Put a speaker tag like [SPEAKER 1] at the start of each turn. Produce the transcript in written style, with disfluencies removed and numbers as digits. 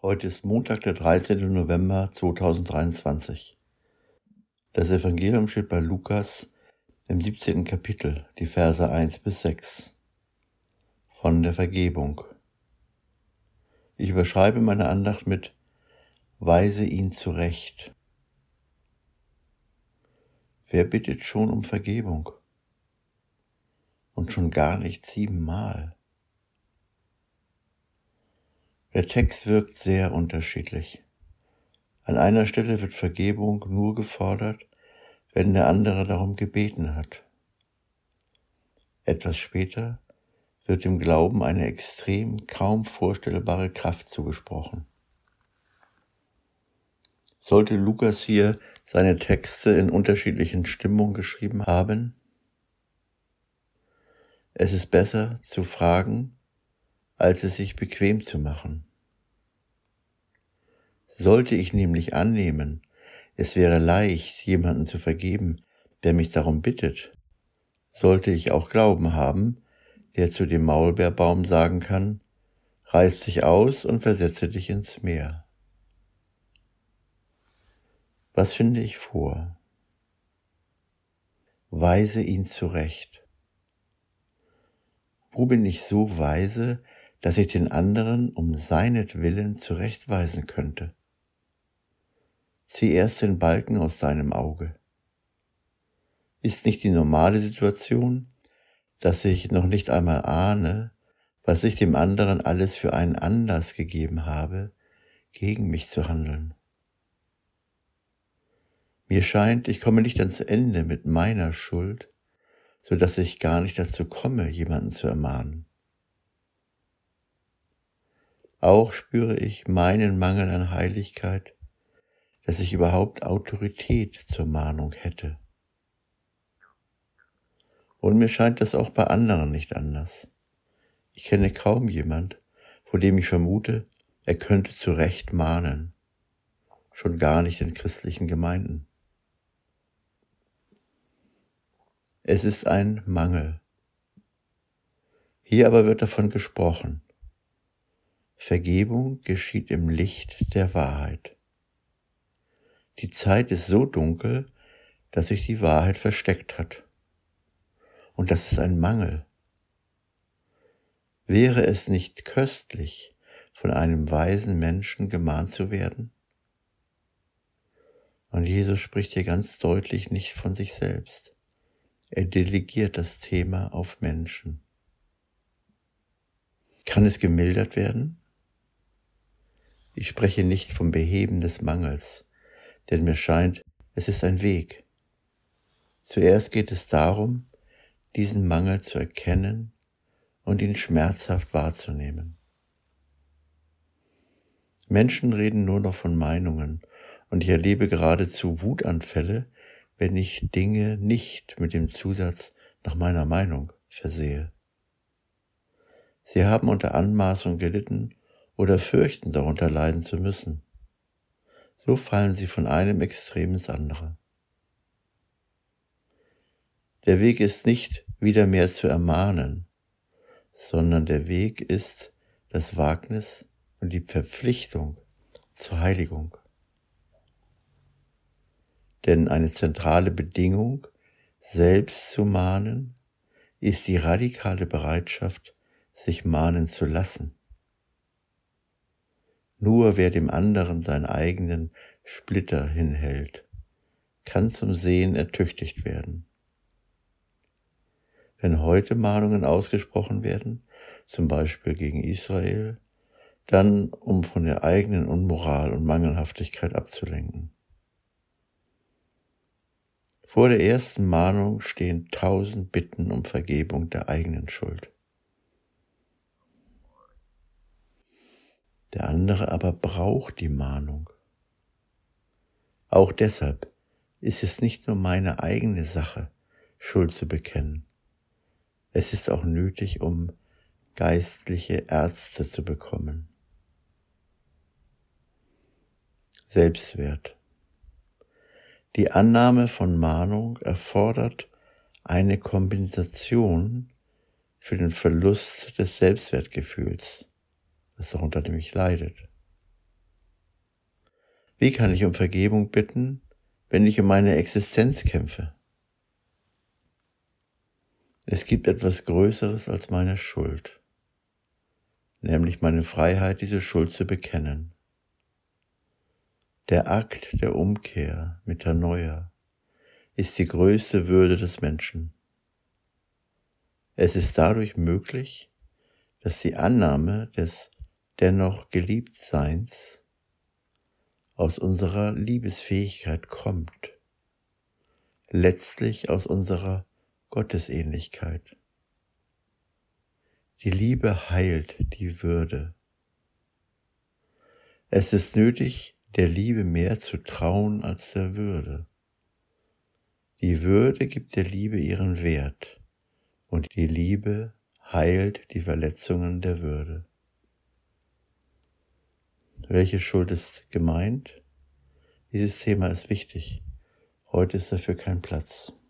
[SPEAKER 1] Heute ist Montag, der 13. November 2023. Das Evangelium steht bei Lukas im 17. Kapitel, die Verse 1-6. Von der Vergebung. Ich überschreibe meine Andacht mit Weise ihn zurecht. Wer bittet schon um Vergebung? Und schon gar nicht 7-mal. Der Text wirkt sehr unterschiedlich. An einer Stelle wird Vergebung nur gefordert, wenn der andere darum gebeten hat. Etwas später wird dem Glauben eine extrem kaum vorstellbare Kraft zugesprochen. Sollte Lukas hier seine Texte in unterschiedlichen Stimmungen geschrieben haben? Es ist besser zu fragen, als es sich bequem zu machen. Sollte ich nämlich annehmen, es wäre leicht, jemanden zu vergeben, der mich darum bittet, sollte ich auch Glauben haben, der zu dem Maulbeerbaum sagen kann, reiß dich aus und versetze dich ins Meer. Was finde ich vor? Weise ihn zurecht. Wo bin ich so weise, dass ich den anderen um seinetwillen zurechtweisen könnte? Zieh erst den Balken aus seinem Auge. Ist nicht die normale Situation, dass ich noch nicht einmal ahne, was ich dem anderen alles für einen Anlass gegeben habe, gegen mich zu handeln? Mir scheint, ich komme nicht ans Ende mit meiner Schuld, so dass ich gar nicht dazu komme, jemanden zu ermahnen. Auch spüre ich meinen Mangel an Heiligkeit, dass ich überhaupt Autorität zur Mahnung hätte. Und mir scheint das auch bei anderen nicht anders. Ich kenne kaum jemand, vor dem ich vermute, er könnte zu Recht mahnen, schon gar nicht in christlichen Gemeinden. Es ist ein Mangel. Hier aber wird davon gesprochen. Vergebung geschieht im Licht der Wahrheit. Die Zeit ist so dunkel, dass sich die Wahrheit versteckt hat. Und das ist ein Mangel. Wäre es nicht köstlich, von einem weisen Menschen gemahnt zu werden? Und Jesus spricht hier ganz deutlich nicht von sich selbst. Er delegiert das Thema auf Menschen. Kann es gemildert werden? Ich spreche nicht vom Beheben des Mangels, denn mir scheint, es ist ein Weg. Zuerst geht es darum, diesen Mangel zu erkennen und ihn schmerzhaft wahrzunehmen. Menschen reden nur noch von Meinungen und ich erlebe geradezu Wutanfälle, wenn ich Dinge nicht mit dem Zusatz nach meiner Meinung versehe. Sie haben unter Anmaßung gelitten oder fürchten, darunter leiden zu müssen. So fallen sie von einem Extrem ins andere. Der Weg ist nicht, wieder mehr zu ermahnen, sondern der Weg ist das Wagnis und die Verpflichtung zur Heiligung. Denn eine zentrale Bedingung, selbst zu mahnen, ist die radikale Bereitschaft, sich mahnen zu lassen. Nur wer dem anderen seinen eigenen Splitter hinhält, kann zum Sehen ertüchtigt werden. Wenn heute Mahnungen ausgesprochen werden, zum Beispiel gegen Israel, dann um von der eigenen Unmoral und Mangelhaftigkeit abzulenken. Vor der ersten Mahnung stehen 1000 Bitten um Vergebung der eigenen Schuld. Der andere aber braucht die Mahnung. Auch deshalb ist es nicht nur meine eigene Sache, Schuld zu bekennen. Es ist auch nötig, um geistliche Ärzte zu bekommen. Selbstwert. Die Annahme von Mahnung erfordert eine Kompensation für den Verlust des Selbstwertgefühls, das darunter nämlich leidet. Wie kann ich um Vergebung bitten, wenn ich um meine Existenz kämpfe? Es gibt etwas Größeres als meine Schuld, nämlich meine Freiheit, diese Schuld zu bekennen. Der Akt der Umkehr, Metanoia, ist die größte Würde des Menschen. Es ist dadurch möglich, dass die Annahme des dennoch Geliebtseins aus unserer Liebesfähigkeit kommt, letztlich aus unserer Gottesähnlichkeit. Die Liebe heilt die Würde. Es ist nötig, der Liebe mehr zu trauen als der Würde. Die Würde gibt der Liebe ihren Wert und die Liebe heilt die Verletzungen der Würde. Welche Schuld ist gemeint? Dieses Thema ist wichtig. Heute ist dafür kein Platz.